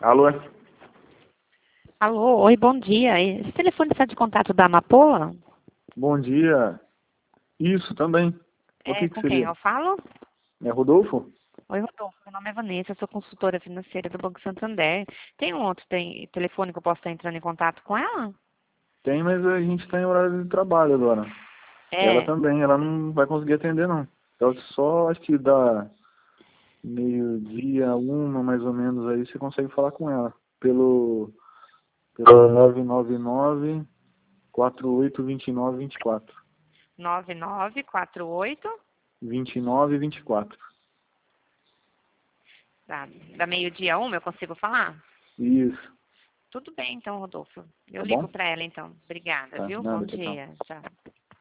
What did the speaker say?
Alô? Alô, oi, bom dia. Esse telefone está de contato da Amapola? Bom dia. Isso, também. O que Com quem seria? eu falo? É Rodolfo? Oi, Rodolfo, meu nome é Vanessa, eu sou consultora financeira do Banco Santander. Tem um outro telefone que eu posso estar entrando em contato com ela? Tem, mas a gente está em horário de trabalho agora. Ela É, também, ela não vai conseguir atender, não. Então, só acho que dá meio-dia, uma mais ou menos, aí você consegue falar com ela. Pelo 999-4829-24. 9948, 29 e 24. da meio-dia a uma, eu consigo falar? Isso, Tudo bem, então, Rodolfo. Eu tá ligo bom? para ela, então. Obrigada, Tá, viu? Bom nada, tchau, tchau. dia. Tchau.